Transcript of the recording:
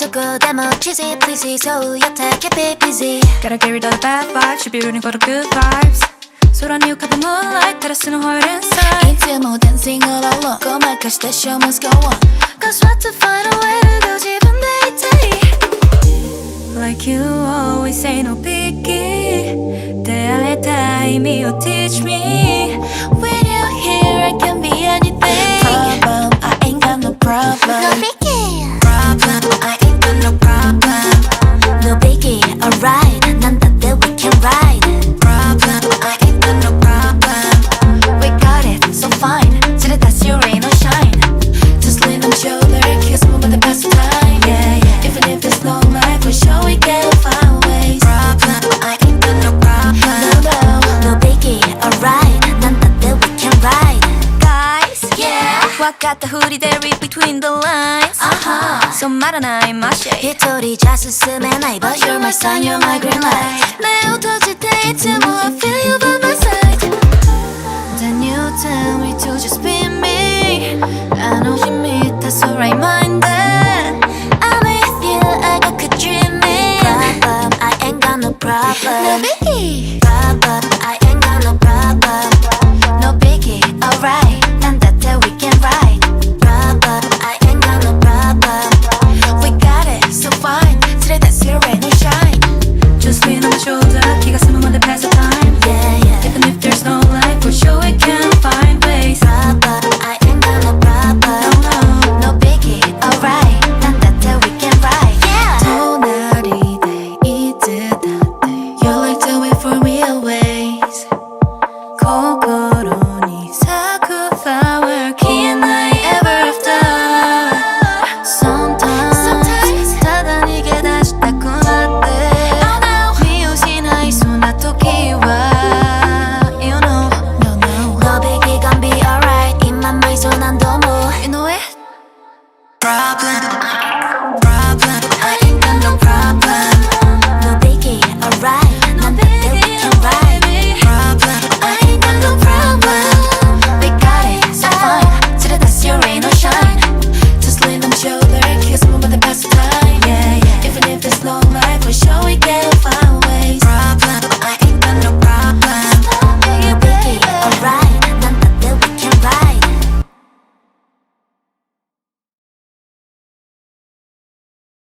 どこでも cheesy pleasyそうやって keep it busy Gotta get rid of the bad vibes Should be rooting for the good vibes空に浮かぶ moonlight 照らすの heart inside いつも dancing all alone ごまかして show must go on Cause what to find a way to go 自分で言っていい Like you always say no biggie 出会えた意味を teach me When you're here I can be anything Problem I ain't got no problem No biggie Problem I ain't got no problem No biggie alright 난 다 there we can ride Problem I ain't got no problem We got it so fine 지레 다시 rain or shine Just lean on shoulder kiss move with the best time Yeah, yeah. Even if there's no light for sure we can find ways Problem I ain't got no problem No biggie alright 난 다 there we can ride Guys Yeah 分かったふりで read between the linesそうまらない my shade 一人じゃ進めない But you're my sun, you're my green light 目を閉じていつも I feel you by my side Then you tell me to just be me あの日見た空今